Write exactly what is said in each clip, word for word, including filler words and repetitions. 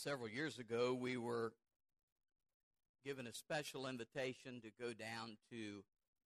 several years ago, we were given a special invitation to go down to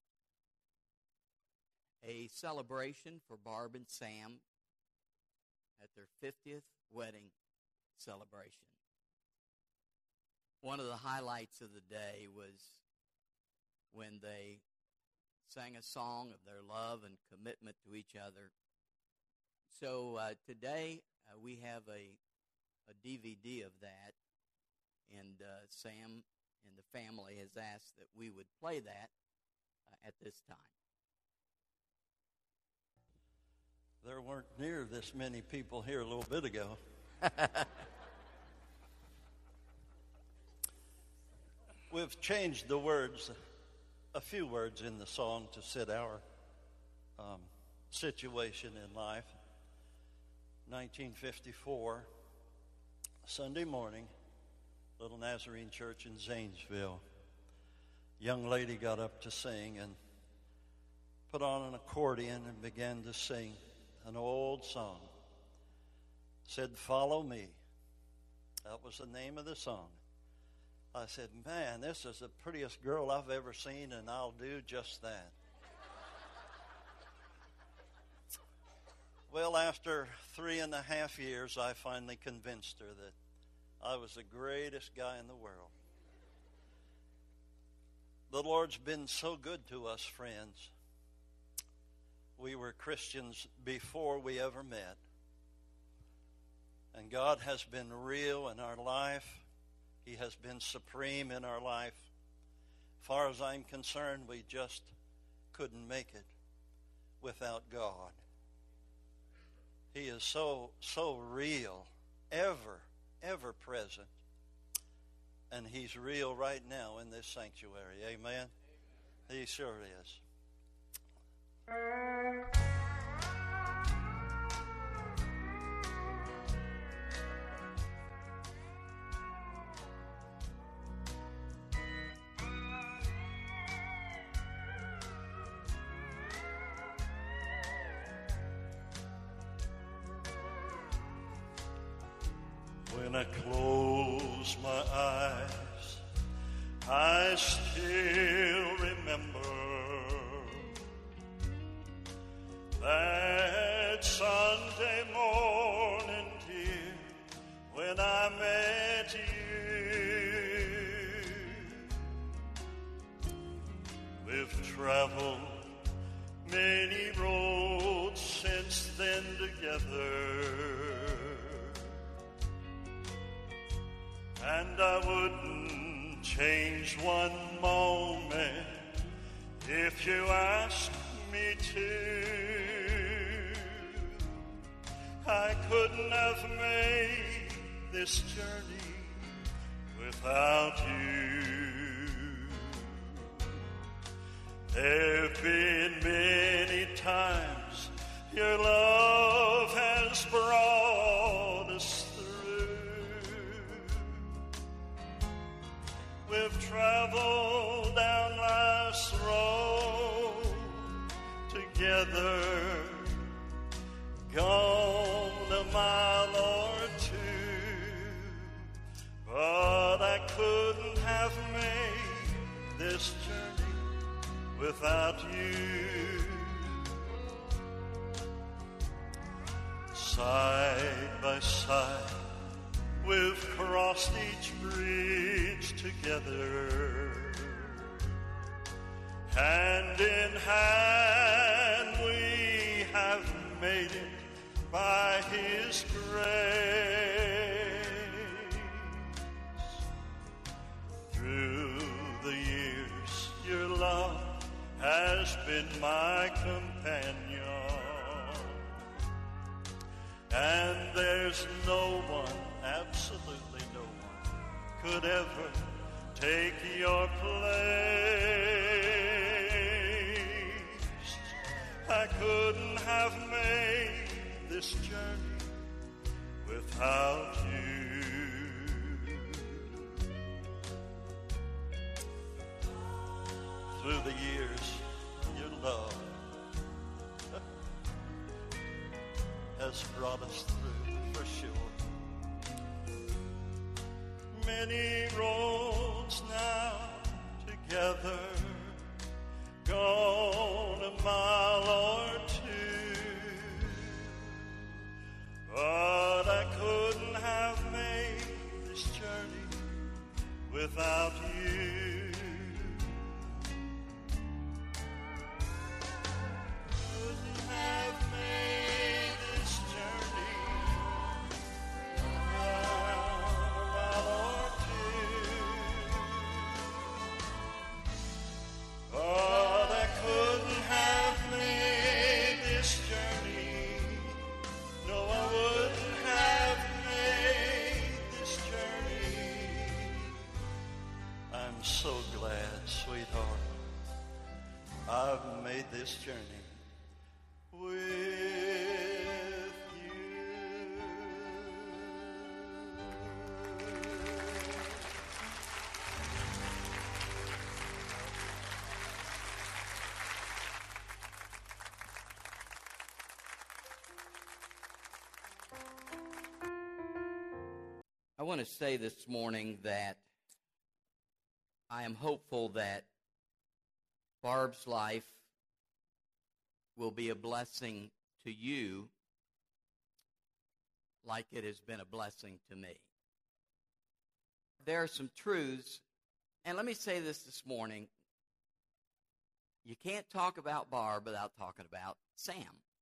a celebration for Barb and Sam at their fiftieth wedding celebration. One of the highlights of the day was when they sang a song of their love and commitment to each other. So uh, today uh, we have a, a D V D of that, and uh, Sam and the family has asked that we would play that uh, at this time. There weren't near this many people here a little bit ago. We've changed the words, a few words in the song to fit our um, situation in life. nineteen fifty-four, Sunday morning, Little Nazarene Church in Zanesville. Young lady got up to sing and put on an accordion and began to sing an old song. Said, "Follow me." That was the name of the song. I said, "Man, this is the prettiest girl I've ever seen, and I'll do just that." Well, after three and a half years, I finally convinced her that I was the greatest guy in the world. The Lord's been so good to us, friends. We were Christians before we ever met. And God has been real in our life. He has been supreme in our life. As far as I'm concerned, we just couldn't make it without God. He is so, so real, ever, ever present. And He's real right now in this sanctuary. Amen? He sure is. When I close my eyes, I still remember that Sunday morning, dear, when I met you. We've traveled many roads since then together, and I wouldn't change one moment if you asked me to. I couldn't have made this journey without you. There've been many times your love has brought us through. We've traveled down life's road together, gone a mile or two, but I couldn't have made this journey without you. Side by side, we've crossed each bridge together. Hand in hand, we have made it by His grace. Through the years, your love has been my companion, and there's no one, absolutely no one, could ever take your place. I couldn't have made this journey without you. Through the years, your love has brought us through, for sure. many roads now together, gone a mile or two, but I couldn't have made this journey without you. Couldn't have made this journey a mile or two, but I couldn't have made this journey. No, I wouldn't have made this journey. I'm so glad, sweetheart, I've made this journey with you. I want to say this morning that I am hopeful that Barb's life will be a blessing to you like it has been a blessing to me. There are some truths, and let me say this this morning. You can't talk about Barb without talking about Sam,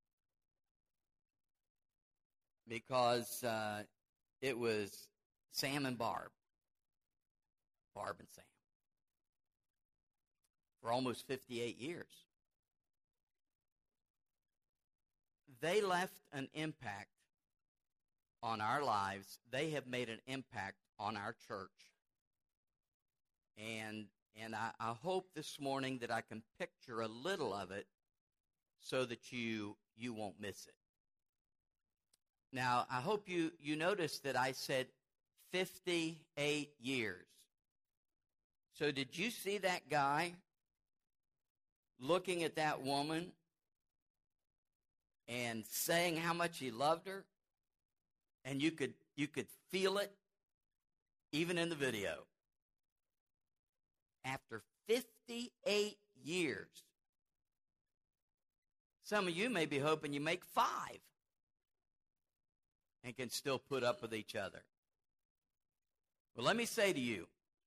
because uh, it was Sam and Barb, Barb and Sam, for almost fifty-eight years. They left an impact on our lives. They have made an impact on our church. And and I, I hope this morning that I can picture a little of it so that you you won't miss it. Now, I hope you, you noticed that I said fifty-eight years. So did you see that guy looking at that woman and saying how much he loved her? And you could you could feel it even in the video. After fifty-eight years. Some of you may be hoping you make five and can still put up with each other. Well, let me say to you,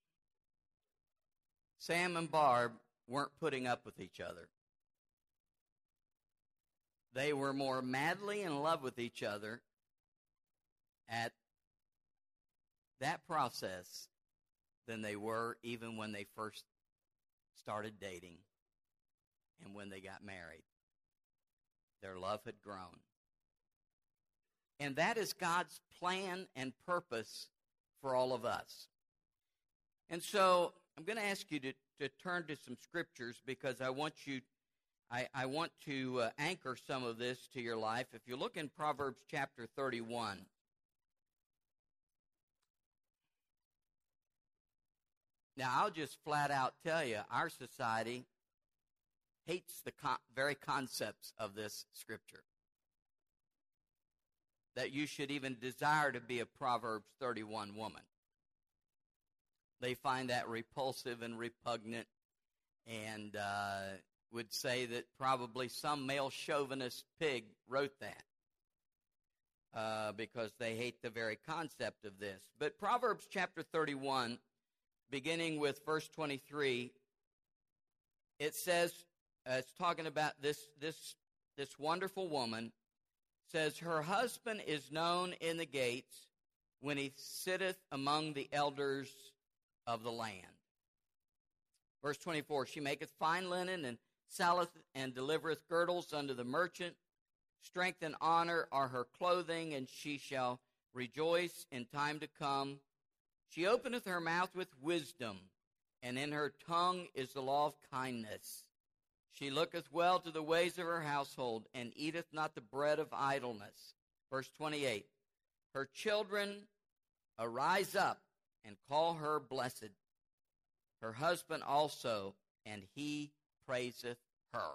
Sam and Barb weren't putting up with each other. They were more madly in love with each other at that process than they were even when they first started dating and when they got married. Their love had grown. And that is God's plan and purpose for all of us. And so I'm going to ask you to, to turn to some scriptures, because I want you, I, I want to uh, anchor some of this to your life. If you look in Proverbs chapter thirty-one, now I'll just flat out tell you, our society hates the con- very concepts of this scripture, that you should even desire to be a Proverbs thirty-one woman. They find that repulsive and repugnant, and uh, would say that probably some male chauvinist pig wrote that uh, because they hate the very concept of this. But Proverbs chapter thirty-one, beginning with verse twenty-three, it says, uh, it's talking about this, this, this wonderful woman, says, her husband is known in the gates when he sitteth among the elders of the land. Verse twenty-four, she maketh fine linen and selleth and delivereth girdles unto the merchant. Strength and honor are her clothing, and she shall rejoice in time to come. She openeth her mouth with wisdom, and in her tongue is the law of kindness. She looketh well to the ways of her household, and eateth not the bread of idleness. Verse twenty-eight, her children arise up and call her blessed. Her husband also, and he praiseth her.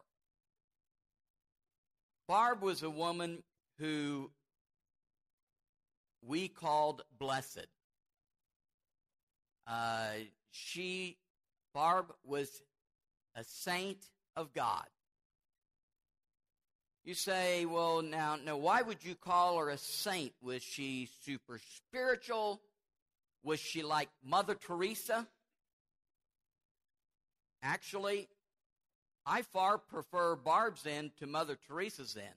Barb was a woman who we called blessed. Uh, she, Barb, was a saint of God. You say, well, now, now, why would you call her a saint? Was she super spiritual? Was she like Mother Teresa? Actually, I far prefer Barb's end to Mother Teresa's end.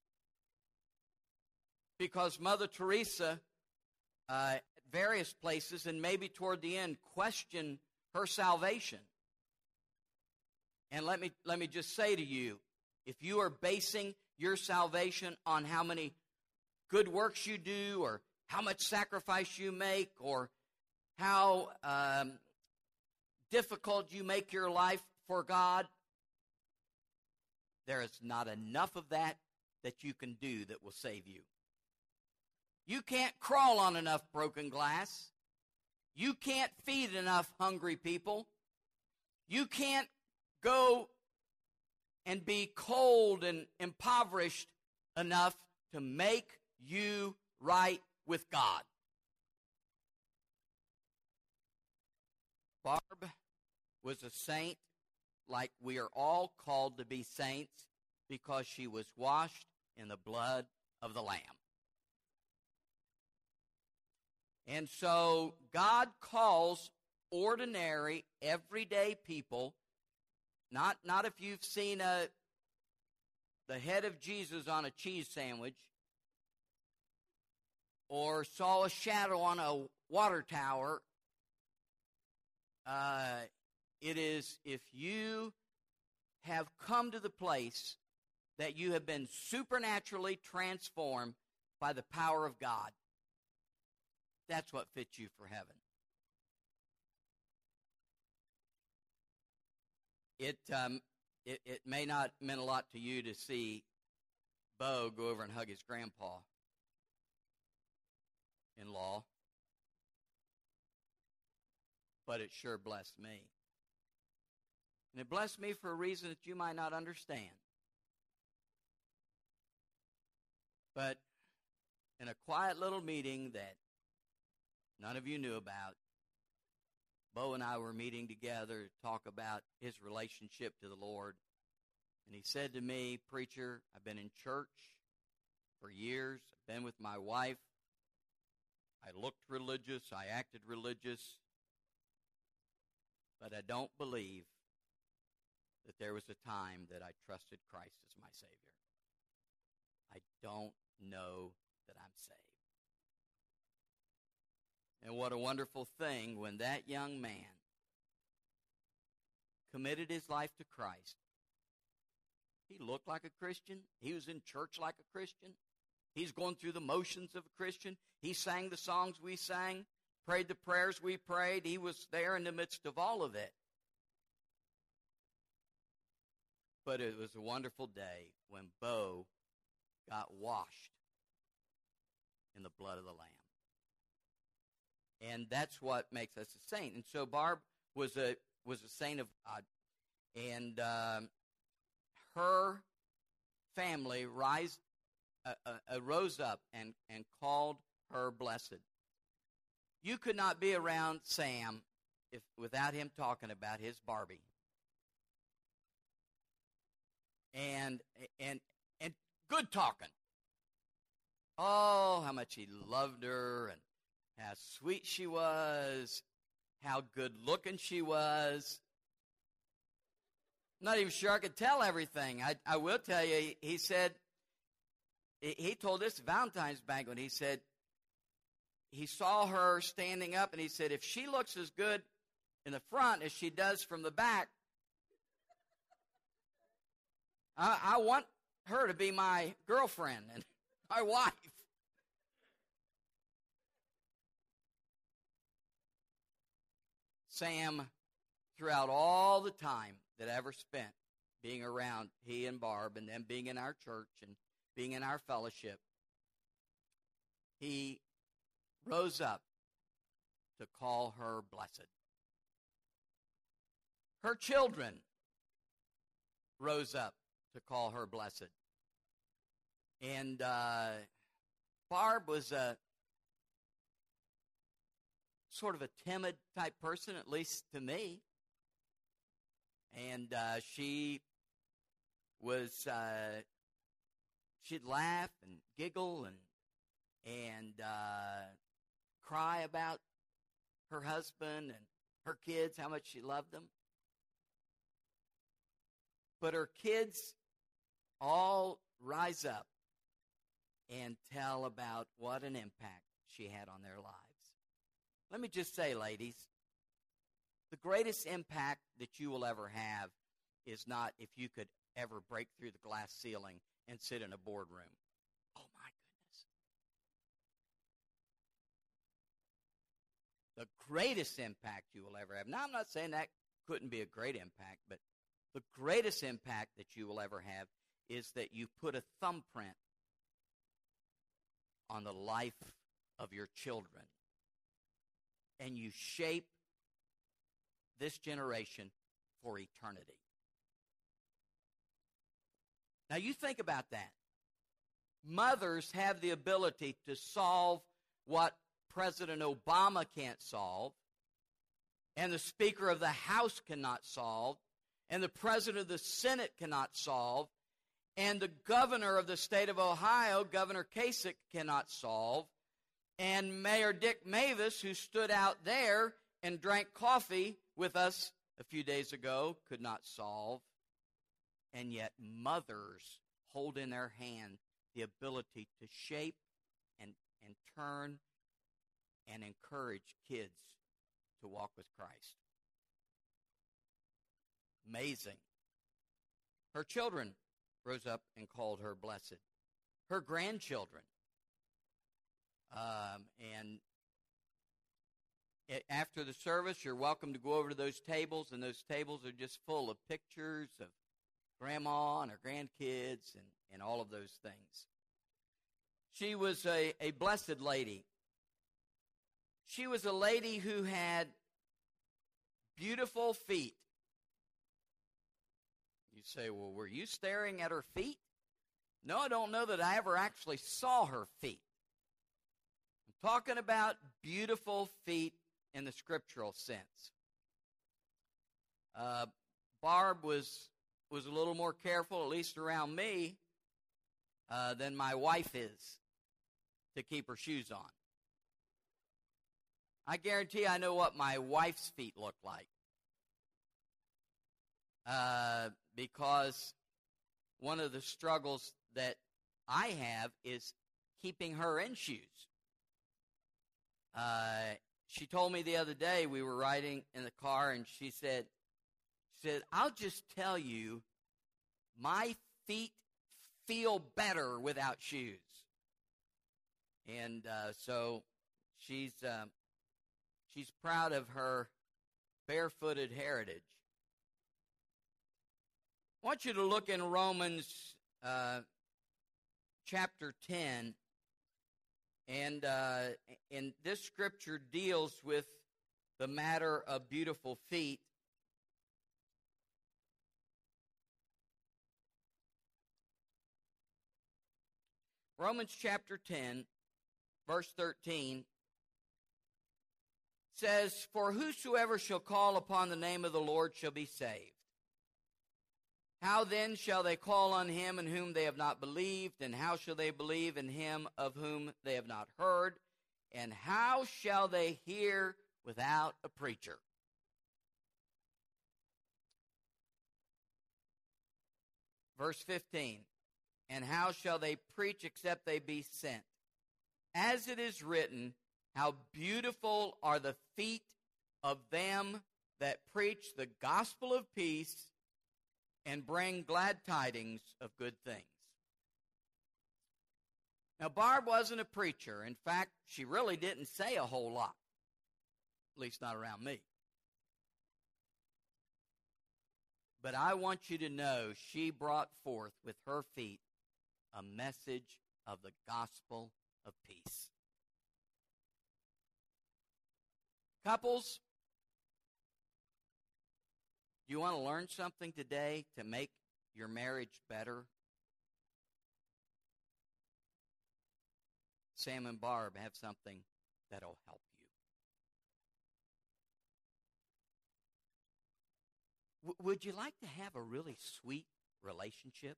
Because Mother Teresa, uh, at various places, and maybe toward the end, questioned her salvation. And let me, let me just say to you, if you are basing your salvation on how many good works you do, or how much sacrifice you make, or how um, difficult you make your life for God, there is not enough of that that you can do that will save you. You can't crawl on enough broken glass. You can't feed enough hungry people. You can't go and be cold and impoverished enough to make you right with God. Barb was a saint, like we are all called to be saints, because she was washed in the blood of the Lamb. And so God calls ordinary, everyday people, not, not if you've seen a, the head of Jesus on a cheese sandwich, or saw a shadow on a water tower. Uh, it is if you have come to the place that you have been supernaturally transformed by the power of God. That's what fits you for heaven. It, um, it it may not mean a lot to you to see Bo go over and hug his grandpa-in-law, but it sure blessed me. And it blessed me for a reason that you might not understand. But in a quiet little meeting that none of you knew about, Bo and I were meeting together to talk about his relationship to the Lord. And he said to me, "Preacher, I've been in church for years. I've been with my wife. I looked religious. I acted religious. But I don't believe that there was a time that I trusted Christ as my Savior. I don't know that I'm saved." And what a wonderful thing when that young man committed his life to Christ. He looked like a Christian. He was in church like a Christian. He's going through the motions of a Christian. He sang the songs we sang, prayed the prayers we prayed. He was there in the midst of all of it. But it was a wonderful day when Bo got washed in the blood of the Lamb. And that's what makes us a saint. And so Barb was a was a saint of God. And um, her family rise, uh, uh, rose up and, and called her blessed. You could not be around Sam if without him talking about his Barbie. And and and good talking. Oh, how much he loved her, and how sweet she was, how good-looking she was. I'm not even sure I could tell everything. I, I will tell you, he said, he told this at Valentine's banquet, he said, he saw her standing up, and he said, if she looks as good in the front as she does from the back, I, I want her to be my girlfriend and my wife. Sam, throughout all the time that I ever spent being around he and Barb and them being in our church and being in our fellowship, he rose up to call her blessed. Her children rose up to call her blessed. And uh, Barb was a sort of a timid type person, at least to me. And uh, she was, uh, she'd laugh and giggle and and uh, cry about her husband and her kids, how much she loved them. But her kids all rise up and tell about what an impact she had on their lives. Let me just say, ladies, the greatest impact that you will ever have is not if you could ever break through the glass ceiling and sit in a boardroom. Oh, my goodness. The greatest impact you will ever have. Now, I'm not saying that couldn't be a great impact, but the greatest impact that you will ever have is that you put a thumbprint on the life of your children and you shape this generation for eternity. Now you think about that. Mothers have the ability to solve what President Obama can't solve, and the Speaker of the House cannot solve, and the President of the Senate cannot solve, and the Governor of the state of Ohio, Governor Kasich, cannot solve, and Mayor Dick Mavis, who stood out there and drank coffee with us a few days ago, could not solve. And yet mothers hold in their hand the ability to shape and, and turn and encourage kids to walk with Christ. Amazing. Her children rose up and called her blessed. Her grandchildren. Um, and after the service, you're welcome to go over to those tables, and those tables are just full of pictures of Grandma and her grandkids and, and all of those things. She was a, a blessed lady. She was a lady who had beautiful feet. You say, well, were you staring at her feet? No, I don't know that I ever actually saw her feet. I'm talking about beautiful feet in the scriptural sense. Uh, Barb was was a little more careful, at least around me, uh, than my wife is to keep her shoes on. I guarantee I know what my wife's feet look like. Uh, because one of the struggles that I have is keeping her in shoes. Uh, she told me the other day, we were riding in the car, and she said, she said, I'll just tell you, my feet feel better without shoes. And uh, so she's uh, she's proud of her barefooted heritage. I want you to look in Romans uh, chapter ten, and uh, and this scripture deals with the matter of beautiful feet. Romans chapter ten, verse thirteen, says, "For whosoever shall call upon the name of the Lord shall be saved. How then shall they call on him in whom they have not believed? And how shall they believe in him of whom they have not heard? And how shall they hear without a preacher?" Verse fifteen, "And how shall they preach except they be sent? As it is written, how beautiful are the feet of them that preach the gospel of peace and bring glad tidings of good things." Now, Barb wasn't a preacher. In fact, she really didn't say a whole lot, at least not around me. But I want you to know she brought forth with her feet a message of the gospel of peace. Couples, do you want to learn something today to make your marriage better? Sam and Barb have something that'll help you. would you like to have a really sweet relationship?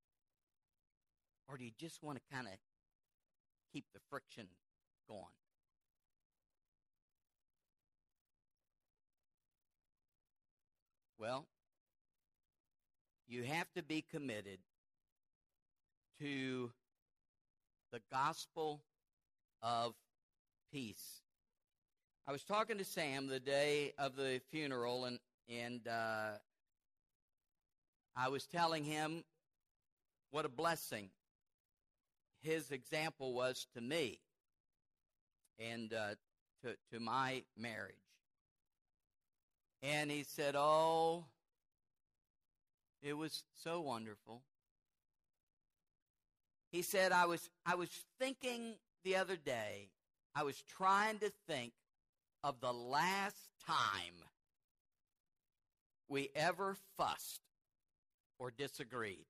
Or do you just want to kind of keep the friction going? Well, you have to be committed to the gospel of peace. I was talking to Sam the day of the funeral, and and uh, I was telling him what a blessing his example was to me and uh, to to my marriage. And he said, "Oh, it was so wonderful." He said, I was I was thinking the other day, I was trying to think of the last time we ever fussed or disagreed.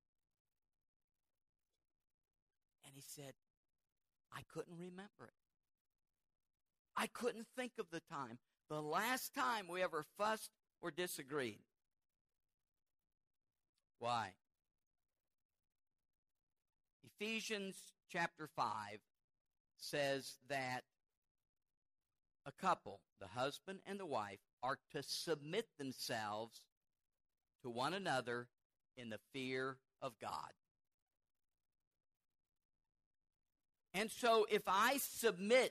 And he said, I couldn't remember it. I couldn't think of the time, the last time we ever fussed or disagreed. Why? Ephesians chapter five says that a couple, the husband and the wife, are to submit themselves to one another in the fear of God. And so if I submit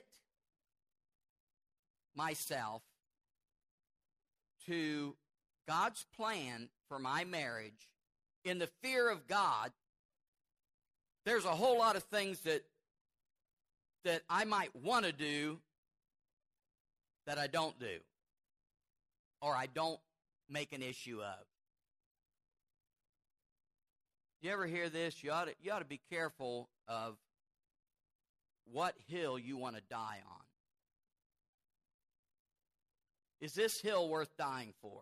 myself to God's plan for my marriage in the fear of God, there's a whole lot of things that that I might want to do that I don't do, or I don't make an issue of. You ever hear this? You ought to, you ought to be careful of what hill you want to die on. Is this hill worth dying for?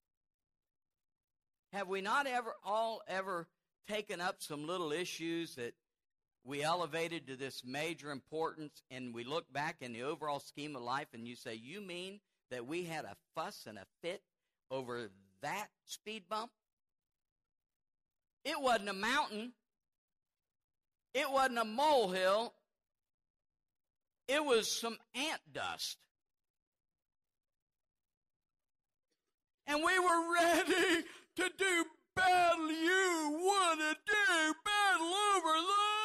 Have we not ever all ever taken up some little issues that we elevated to this major importance, and we look back in the overall scheme of life and you say, you mean that we had a fuss and a fit over that speed bump? It wasn't a mountain. It wasn't a molehill. It was some ant dust. And we were ready to do battle. You want to do battle over that?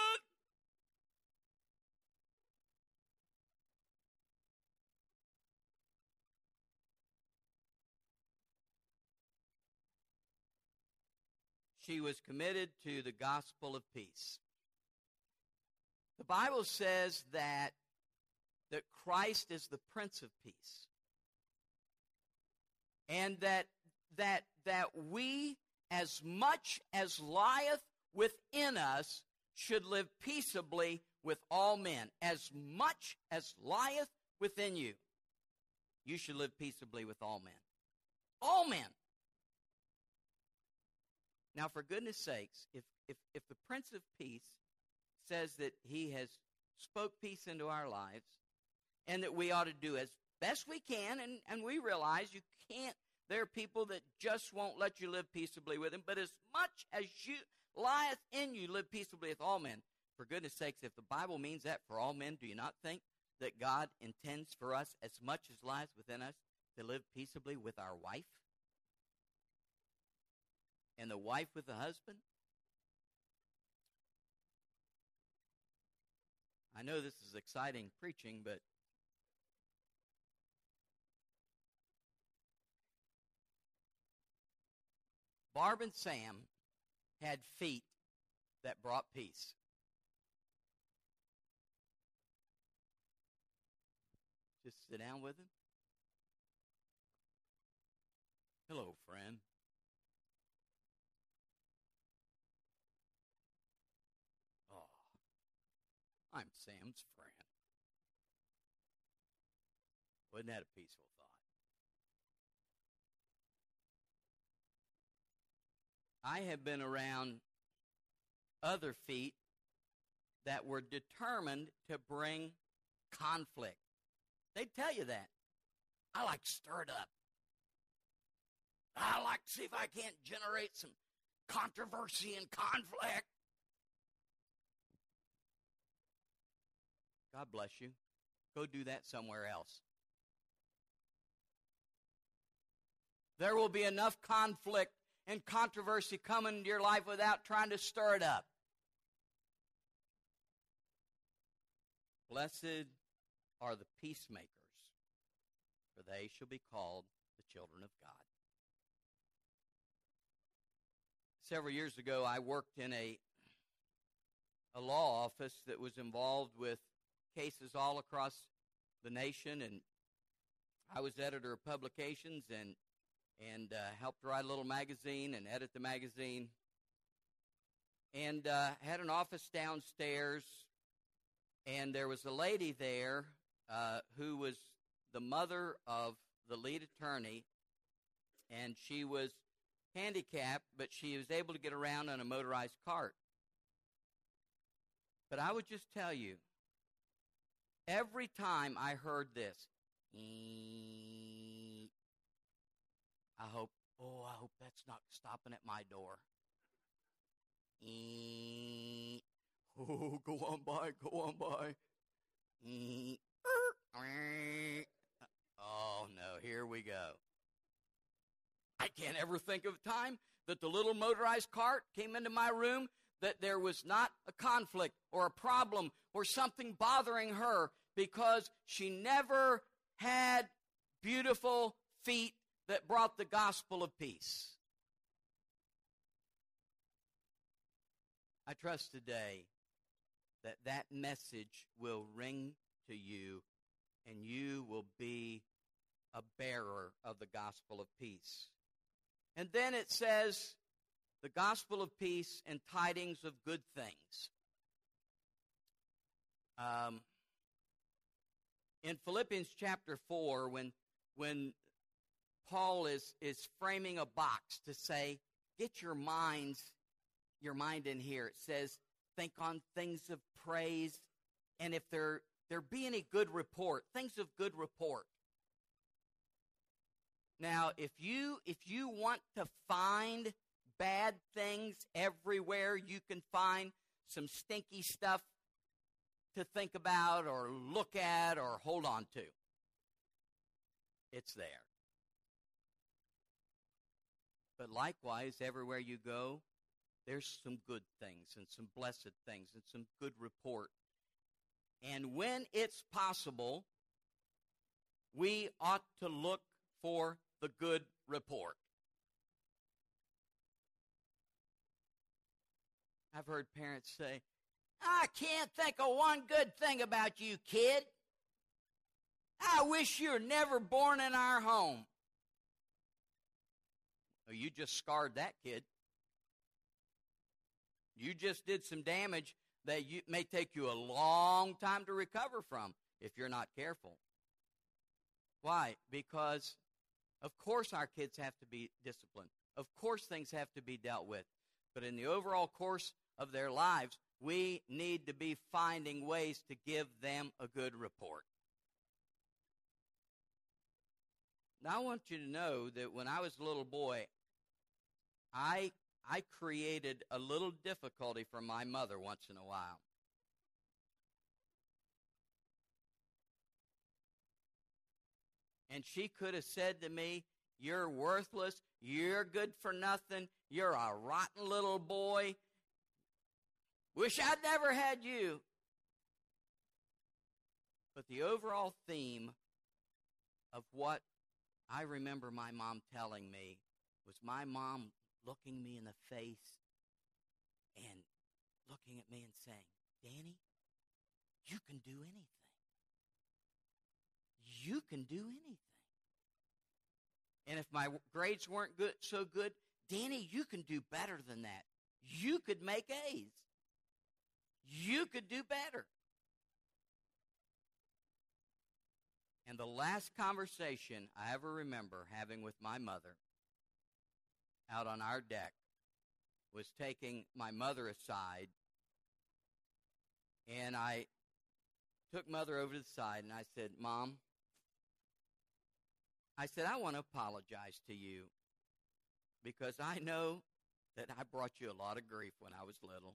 She was committed to the gospel of peace. The Bible says that, that Christ is the Prince of Peace. And that, that, that we, as much as lieth within us, should live peaceably with all men. As much as lieth within you, you should live peaceably with all men. All men. Now, for goodness sakes, if, if, if the Prince of Peace says that he has spoke peace into our lives and that we ought to do as best we can, and, and we realize you can't, there are people that just won't let you live peaceably with him, but as much as you lieth in you, live peaceably with all men. For goodness sakes, if the Bible means that for all men, do you not think that God intends for us, as much as lies within us, to live peaceably with our wife? And the wife with the husband? I know this is exciting preaching, but Barb and Sam had feet that brought peace. Just sit down with him. Hello, friend. I'm Sam's friend. Wasn't that a peaceful thought? I have been around other feet that were determined to bring conflict. They tell you that. I like stirred up. I like to see if I can't generate some controversy and conflict. God bless you. Go do that somewhere else. There will be enough conflict and controversy coming into your life without trying to stir it up. Blessed are the peacemakers, for they shall be called the children of God. Several years ago, I worked in a, a law office that was involved with cases all across the nation, and I was editor of publications and and uh, helped write a little magazine and edit the magazine, and uh, had an office downstairs, and there was a lady there uh, who was the mother of the lead attorney, and she was handicapped, but she was able to get around on a motorized cart. But I would just tell you, every time I heard this, I hope, oh, I hope that's not stopping at my door. Oh, go on by, go on by. Oh, no, here we go. I can't ever think of a time that the little motorized cart came into my room that there was not a conflict or a problem or something bothering her, because she never had beautiful feet that brought the gospel of peace. I trust today that that message will ring to you, and you will be a bearer of the gospel of peace. And then it says, the gospel of peace and tidings of good things. Um, in Philippians chapter four, when when Paul is, is framing a box to say, get your minds, your mind in here. It says, think on things of praise, and if there, there be any good report, things of good report. Now, if you if you want to find bad things everywhere, you can find some stinky stuff to think about or look at or hold on to. It's there. But likewise, everywhere you go, there's some good things and some blessed things and some good report. And when it's possible, we ought to look for the good report. I've heard parents say, I can't think of one good thing about you, kid. I wish you were never born in our home. Oh, you just scarred that kid. You just did some damage that you, may take you a long time to recover from if you're not careful. Why? Because, of course, our kids have to be disciplined. Of course, things have to be dealt with. But in the overall course of their lives, we need to be finding ways to give them a good report. Now, I want you to know that when I was a little boy, I I created a little difficulty for my mother once in a while. And she could have said to me, you're worthless, you're good for nothing, you're a rotten little boy, wish I'd never had you. But the overall theme of what I remember my mom telling me was my mom looking me in the face and looking at me and saying, Danny, you can do anything. You can do anything. And if my grades weren't good, so good, Danny, you can do better than that. You could make A's. You could do better. And the last conversation I ever remember having with my mother out on our deck was taking my mother aside, and I took Mother over to the side, and I said, Mom, I said, I want to apologize to you because I know that I brought you a lot of grief when I was little.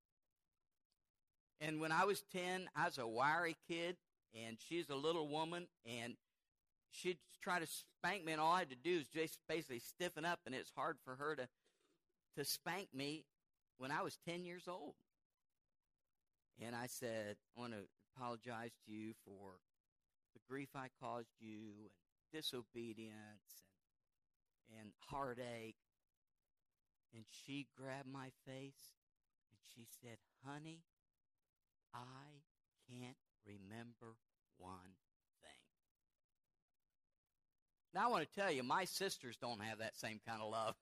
And when I was ten, I was a wiry kid, and she's a little woman, and she'd try to spank me, and all I had to do is just basically stiffen up, and it's hard for her to, to spank me when I was ten years old. And I said, I want to apologize to you for the grief I caused you, and disobedience, and, and heartache. And she grabbed my face, and she said, honey, I can't remember one thing. Now, I want to tell you, my sisters don't have that same kind of love.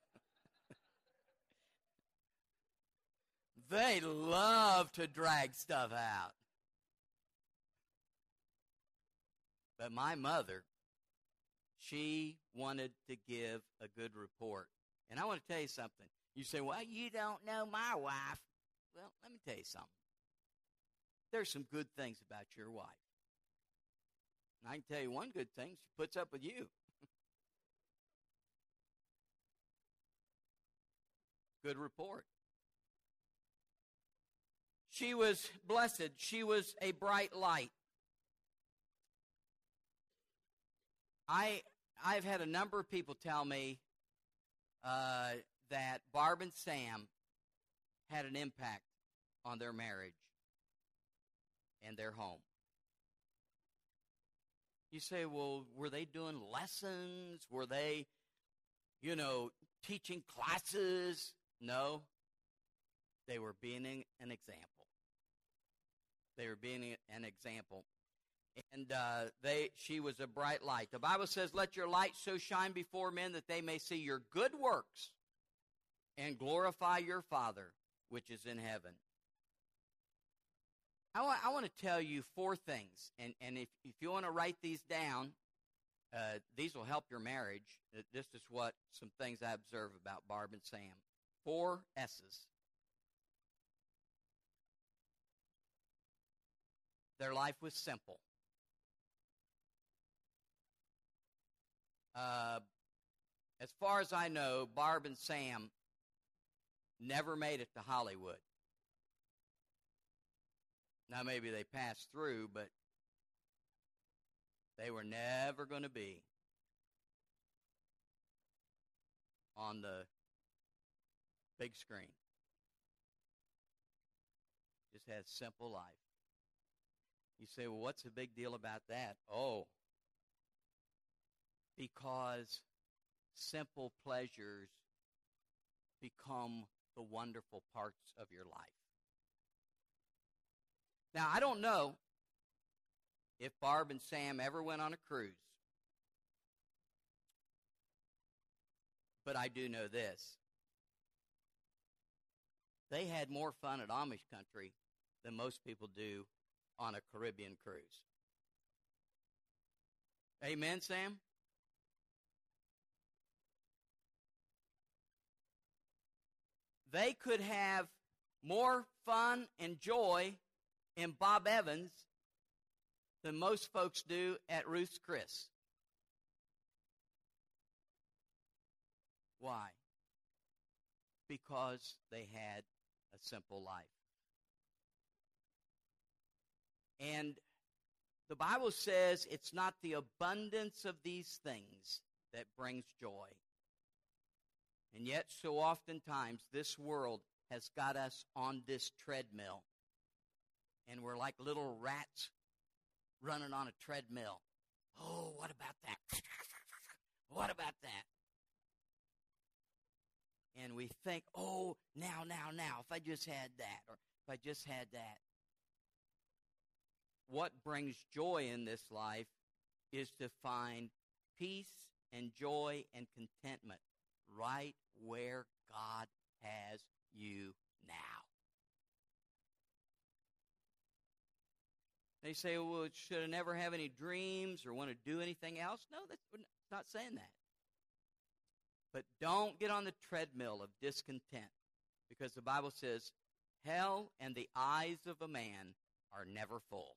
They love to drag stuff out. But my mother, she wanted to give a good report. And I want to tell you something. You say, well, you don't know my wife. Well, let me tell you something. There's some good things about your wife. And I can tell you one good thing. She puts up with you. Good report. She was blessed. She was a bright light. I, I've had a number of people tell me uh, that Barb and Sam had an impact on their marriage and their home. You say, well, were they doing lessons? Were they, you know, teaching classes? No. They were being an example. They were being an example. And uh, they, she was a bright light. The Bible says, let your light so shine before men that they may see your good works and glorify your Father which is in heaven. I want, I want to tell you four things. And, and if, if you want to write these down, uh, these will help your marriage. This is what some things I observe about Barb and Sam. Four S's. Their life was simple. Uh, as far as I know, Barb and Sam never made it to Hollywood. Now, maybe they passed through, but they were never going to be on the big screen. Just had a simple life. You say, well, what's the big deal about that? Oh, because simple pleasures become the wonderful parts of your life. Now, I don't know if Barb and Sam ever went on a cruise, but I do know this. They had more fun at Amish country than most people do on a Caribbean cruise. Amen, Sam? They could have more fun and joy in Bob Evans than most folks do at Ruth's Chris. Why? Because they had a simple life. And the Bible says it's not the abundance of these things that brings joy. And yet, so oftentimes, this world has got us on this treadmill. And we're like little rats running on a treadmill. Oh, what about that? What about that? And we think, oh, now, now, now, if I just had that, or if I just had that. What brings joy in this life is to find peace and joy and contentment right where God has you now. They say, well, should I never have any dreams or want to do anything else? No, that's not saying that. But don't get on the treadmill of discontent, because the Bible says, hell and the eyes of a man are never full.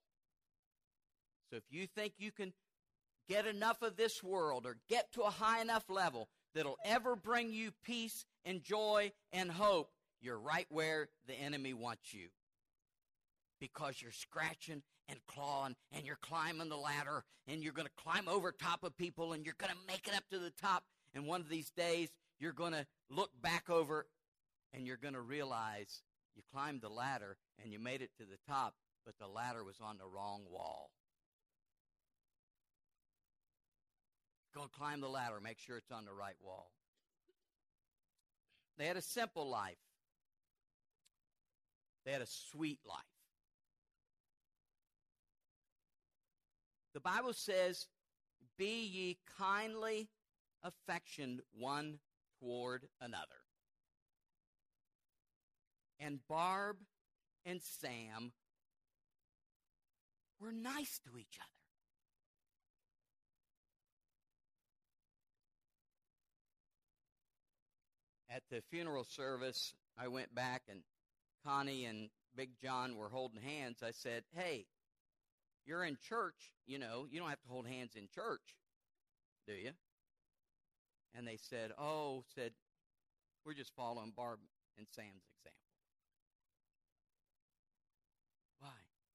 So if you think you can get enough of this world or get to a high enough level that'll ever bring you peace and joy and hope, you're right where the enemy wants you. Because you're scratching and clawing and you're climbing the ladder and you're going to climb over top of people and you're going to make it up to the top. And one of these days, you're going to look back over and you're going to realize you climbed the ladder and you made it to the top, but the ladder was on the wrong wall. Go climb the ladder, make sure it's on the right wall. They had a simple life. They had a sweet life. The Bible says, be ye kindly affectioned one toward another. And Barb and Sam were nice to each other. At the funeral service, I went back and Connie and Big John were holding hands. I said, hey, you're in church, you know, you don't have to hold hands in church, do you? And they said, oh, said, we're just following Barb and Sam's example. Why?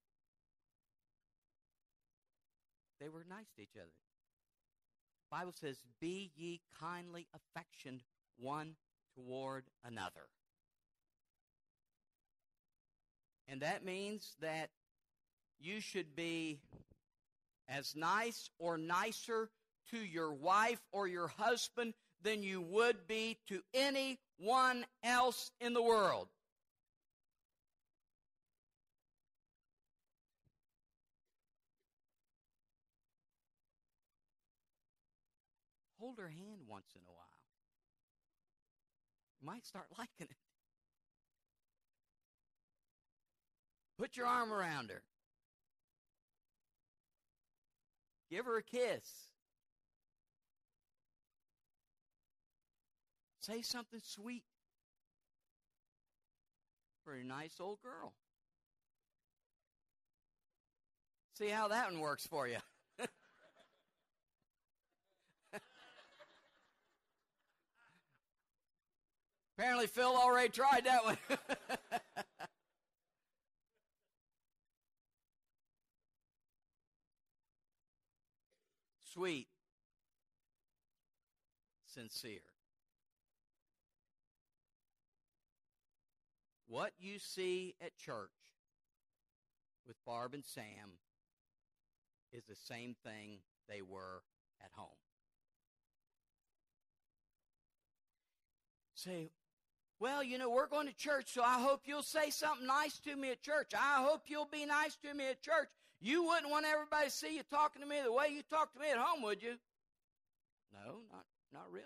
They were nice to each other. The Bible says, be ye kindly affectioned one toward another. And that means that you should be as nice or nicer to your wife or your husband than you would be to anyone else in the world. Hold her hand once in a while. You might start liking it. Put your arm around her. Give her a kiss. Say something sweet for a nice old girl. See how that one works for you. Apparently Phil already tried that one. Sweet, sincere. What you see at church with Barb and Sam is the same thing they were at home. Say, well, you know, we're going to church, so I hope you'll say something nice to me at church. I hope you'll be nice to me at church. You wouldn't want everybody to see you talking to me the way you talk to me at home, would you? No, not, not really.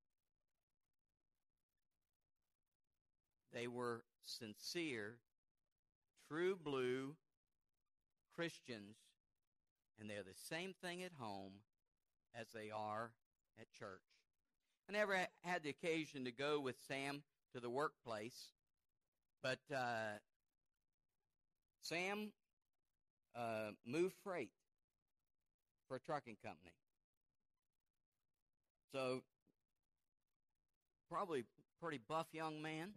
They were sincere, true blue Christians, and they're the same thing at home as they are at church. I never had the occasion to go with Sam to the workplace, but uh, Sam uh, moved freight for a trucking company. So, probably pretty buff young man,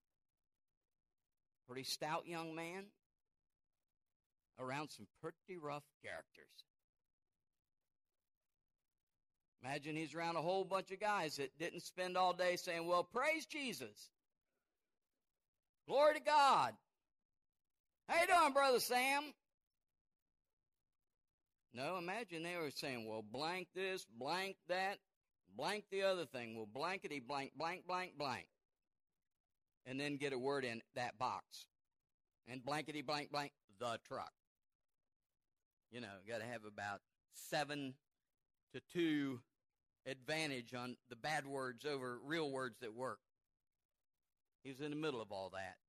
pretty stout young man, around some pretty rough characters. Imagine he's around a whole bunch of guys that didn't spend all day saying, well, praise Jesus. Glory to God. How you doing, Brother Sam? No, imagine they were saying, well, blank this, blank that, blank the other thing. Well, blankety blank, blank, blank, blank. And then get a word in that box. And blankety blank, blank, the truck. You know, got to have about seven to two advantage on the bad words over real words that work. He was in the middle of all that.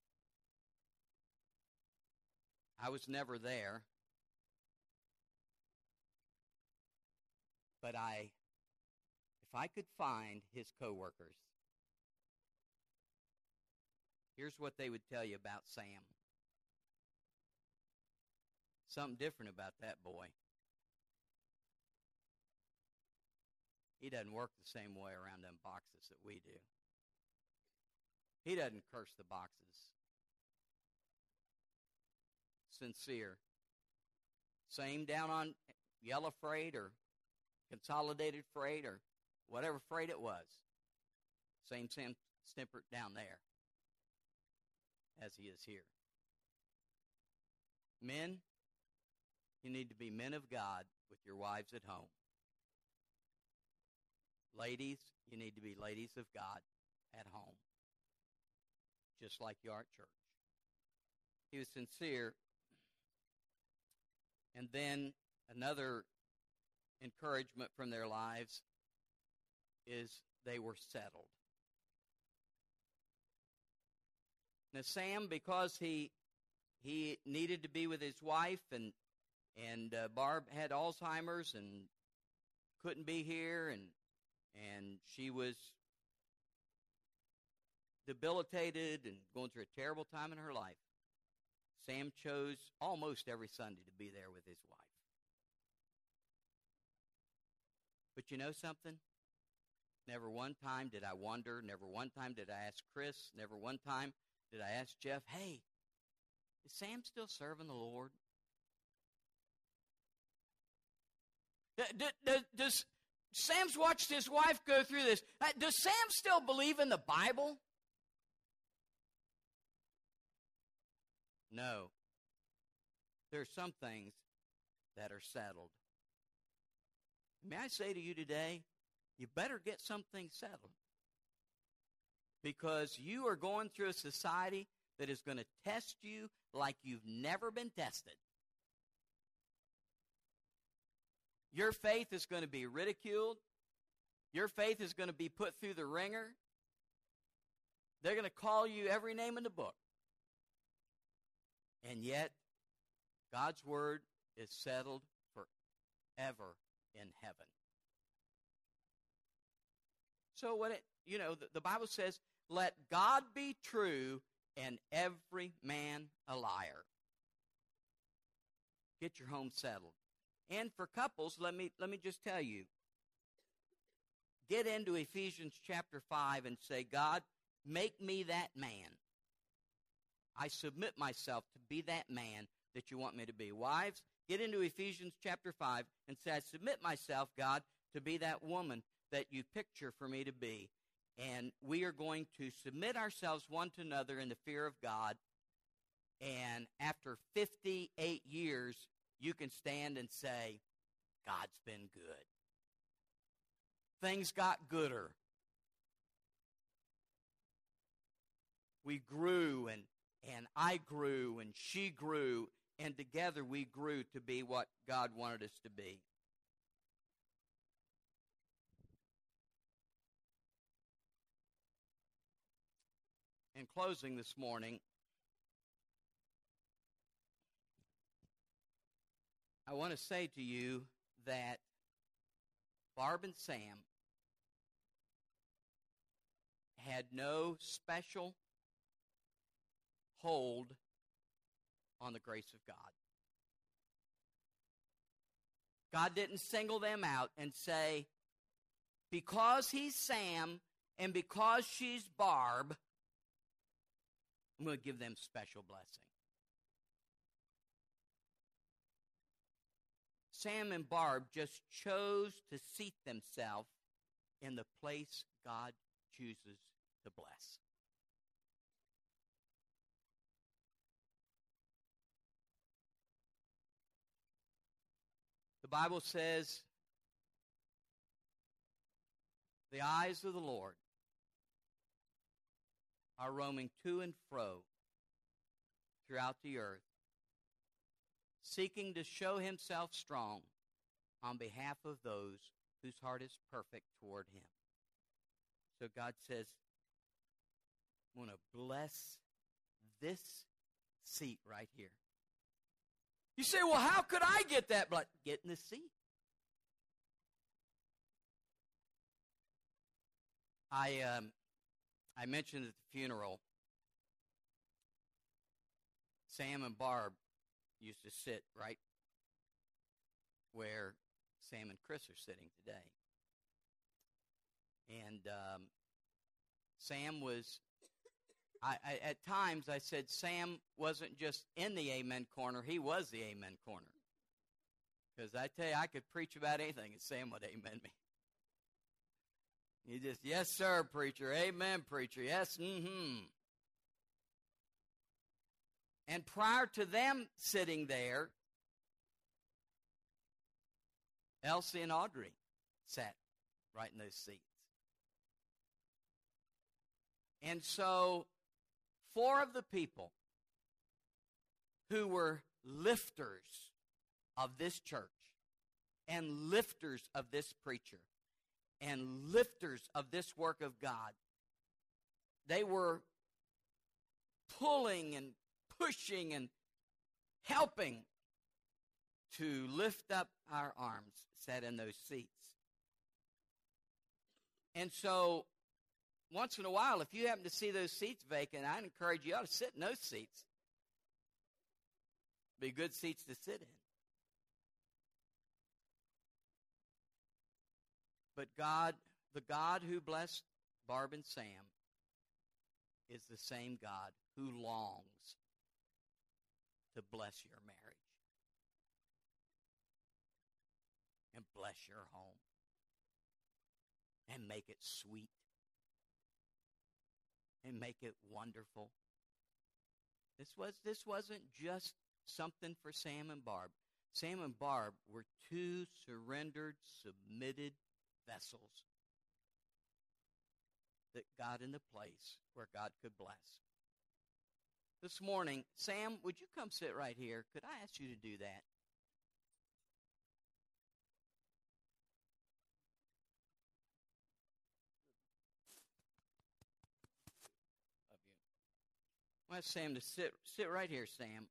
I was never there. But I, if I could find his coworkers, here's what they would tell you about Sam. Something different about that boy. he doesn't work the same way around them boxes that we do. He doesn't curse the boxes. Sincere. Same down on Yellow Freight or Consolidated Freight or whatever freight it was. Same Sam Stimpert down there as he is here. Men, you need to be men of God with your wives at home. Ladies, you need to be ladies of God at home, just like you are at church. He was sincere. And then another encouragement from their lives is they were settled. Now, Sam, because he he needed to be with his wife, and and uh, Barb had Alzheimer's and couldn't be here, and and she was debilitated and going through a terrible time in her life, Sam chose almost every Sunday to be there with his wife. But you know something? Never one time did I wonder, never one time did I ask Chris, never one time did I ask Jeff, hey, is Sam still serving the Lord? Does, does Sam's watched his wife go through this. Does Sam still believe in the Bible? No. There are some things that are settled. May I say to you today, you better get some things settled. Because you are going through a society that is going to test you like you've never been tested. Your faith is going to be ridiculed. Your faith is going to be put through the ringer. They're going to call you every name in the book. And yet, God's word is settled forever in heaven. So what it, you know, the, the Bible says, let God be true and every man a liar. Get your home settled. And for couples, let me let me just tell you, get into Ephesians chapter five and say, God, make me that man. I submit myself to be that man that you want me to be. Wives, get into Ephesians chapter five and say, I submit myself, God, to be that woman that you picture for me to be. And we are going to submit ourselves one to another in the fear of God. And after fifty-eight years, you can stand and say, God's been good. Things got gooder. We grew, and, and I grew, and she grew, and together we grew to be what God wanted us to be. In closing this morning, I want to say to you that Barb and Sam had no special hold on the grace of God. God didn't single them out and say, because he's Sam and because she's Barb, I'm going to give them special blessing. Sam and Barb just chose to seat themselves in the place God chooses to bless. The Bible says, the eyes of the Lord are roaming to and fro throughout the earth, seeking to show himself strong on behalf of those whose heart is perfect toward him. So God says, I'm going to bless this seat right here. You say, well, how could I get that blood? Get in the seat. I um, I mentioned at the funeral, Sam and Barb used to sit right where Sam and Chris are sitting today. And um, Sam was, I, I, at times I said Sam wasn't just in the amen corner, he was the amen corner. Because I tell you, I could preach about anything and Sam would amen me. He just, yes, sir, preacher. Amen, preacher. Yes, mm-hmm. And prior to them sitting there, Elsie and Audrey sat right in those seats. And so, four of the people who were lifters of this church and lifters of this preacher and lifters of this work of God, they were pulling and pushing and helping to lift up our arms, sat in those seats. And so, once in a while, if you happen to see those seats vacant, I'd encourage you ought to sit in those seats. Be good seats to sit in. But God, the God who blessed Barb and Sam, is the same God who longs to bless your marriage and bless your home and make it sweet and make it wonderful. This was this wasn't just something for Sam and Barb. Sam and Barb were two surrendered, submitted vessels that got in the place where God could bless. This morning, Sam, would you come sit right here? Could I ask you to do that? Love you. I want Sam to sit sit right here, Sam.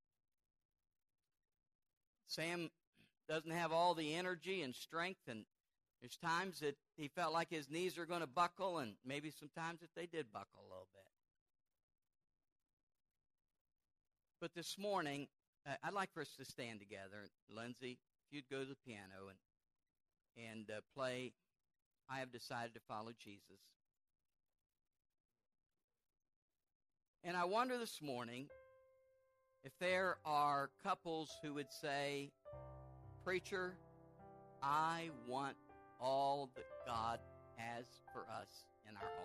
Sam doesn't have all the energy and strength, and there's times that he felt like his knees are going to buckle, and maybe sometimes that they did buckle a little bit. But this morning, uh, I'd like for us to stand together. Lindsay, if you'd go to the piano and, and uh, play I Have Decided to Follow Jesus. And I wonder this morning if there are couples who would say, Preacher, I want all that God has for us in our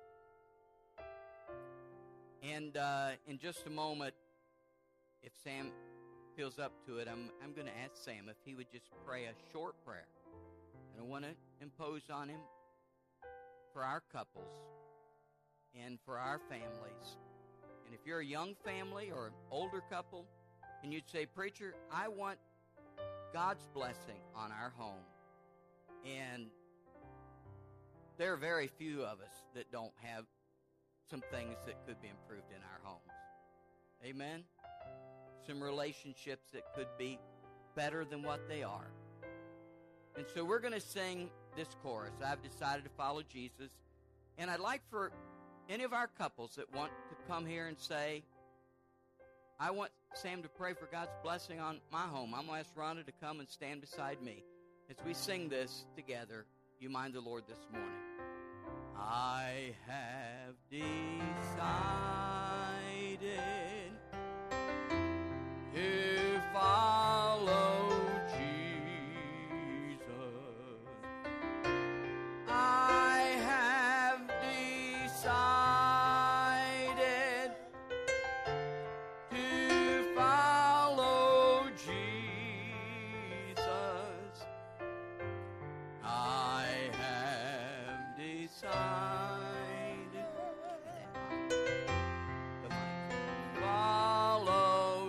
home. And uh, in just a moment, if Sam feels up to it, I'm, I'm going to ask Sam if he would just pray a short prayer. And I want to impose on him for our couples and for our families. And if you're a young family or an older couple, and you'd say, Preacher, I want God's blessing on our home. And there are very few of us that don't have some things that could be improved in our homes. Amen? Some relationships that could be better than what they are. And so we're going to sing this chorus, I've Decided to Follow Jesus. And I'd like for any of our couples that want to come here and say, I want Sam to pray for God's blessing on my home. I'm going to ask Rhonda to come and stand beside me. As we sing this together, you mind the Lord this morning. I have decided to follow Jesus. I have decided to follow Jesus. I have decided to follow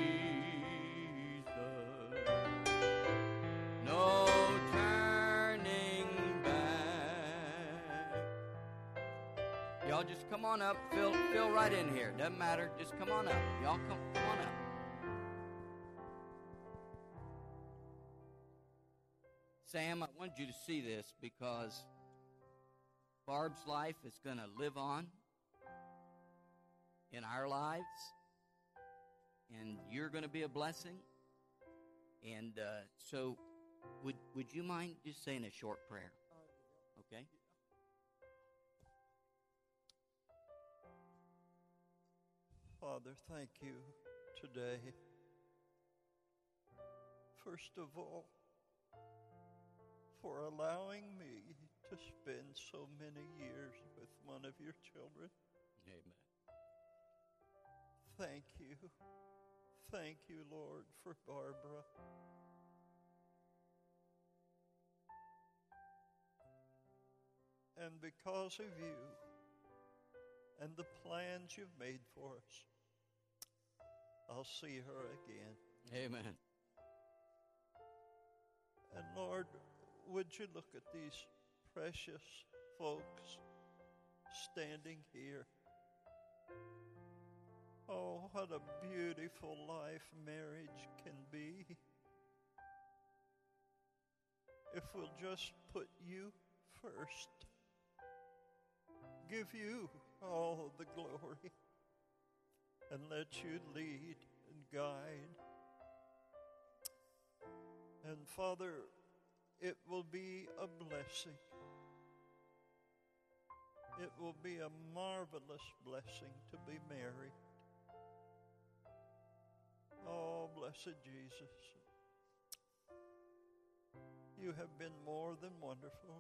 Jesus. No turning back. Y'all just come on up. Fill, fill right in here. Doesn't matter. Just come on up. Y'all come, come on up. Sam, I wanted you to see this because Barb's life is going to live on in our lives, and you're going to be a blessing. And uh, so would would you mind just saying a short prayer? Okay? Father, thank you today. First of all, for allowing me to spend so many years with one of your children. Amen. Thank you. Thank you, Lord, for Barbara. And because of you and the plans you've made for us, I'll see her again. Amen. And Lord, would you look at these precious folks standing here? Oh, what a beautiful life marriage can be if we'll just put you first. Give you all the glory and let you lead and guide. And Father, it will be a blessing. It will be a marvelous blessing to be married. Oh, blessed Jesus, you have been more than wonderful.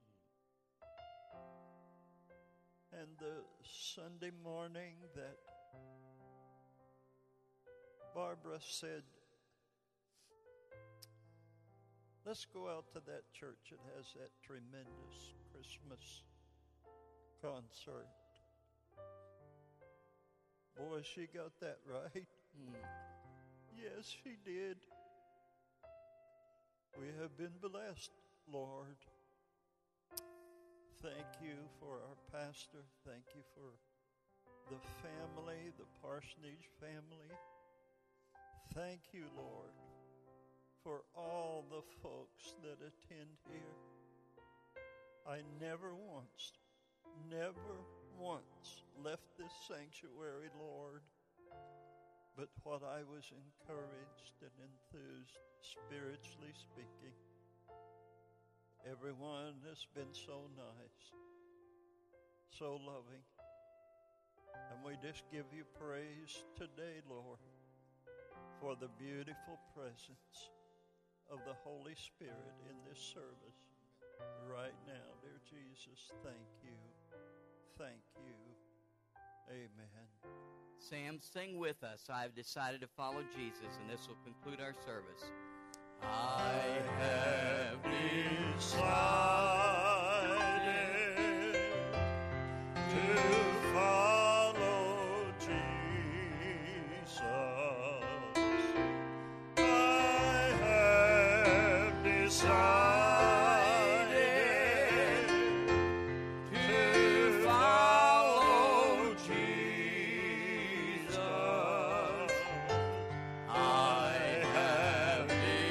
And the Sunday morning that Barbara said, let's go out to that church that has that tremendous Christmas concert. Boy, she got that right. Mm. Yes, she did. We have been blessed, Lord. Thank you for our pastor. Thank you for the family, the Parsonage family. Thank you, Lord, for all the folks that attend here. I never once, never once left this sanctuary, Lord, but what I was encouraged and enthused, spiritually speaking. Everyone has been so nice, so loving. And we just give you praise today, Lord, for the beautiful presence of the Holy Spirit in this service right now. Dear Jesus, thank you. Thank you. Amen. Sam, sing with us. I've decided to follow Jesus, and this will conclude our service. I have decided to follow Jesus. I have decided to follow Jesus. I have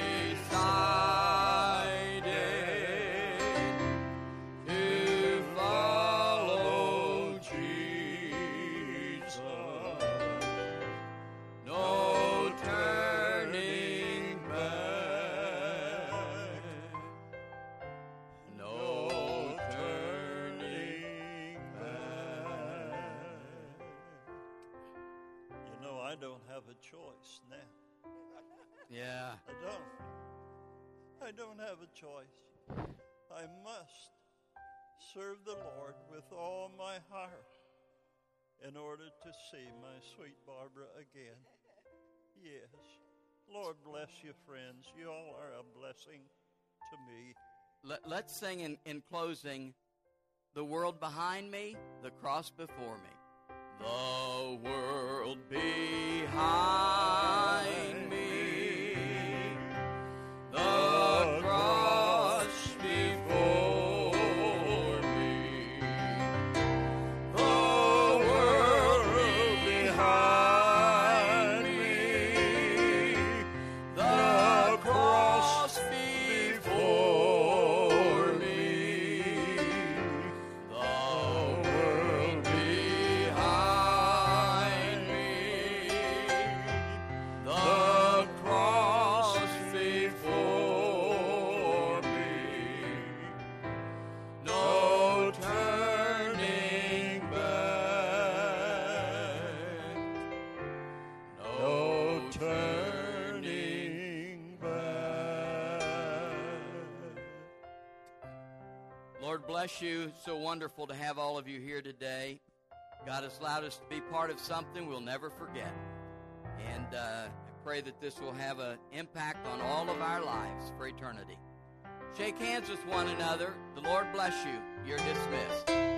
choice now. Yeah. I don't. I don't have a choice. I must serve the Lord with all my heart in order to see my sweet Barbara again. Yes. Lord bless you, friends. You all are a blessing to me. Let, let's sing in, in closing, the world behind me, the cross before me. The world behind me, the cross before me, the world behind me, the cross before me, the world behind me, Lord bless you. So wonderful to have all of you here today. God has allowed us to be part of something we'll never forget. And uh, I pray that this will have an impact on all of our lives for eternity. Shake hands with one another. The Lord bless you. You're dismissed.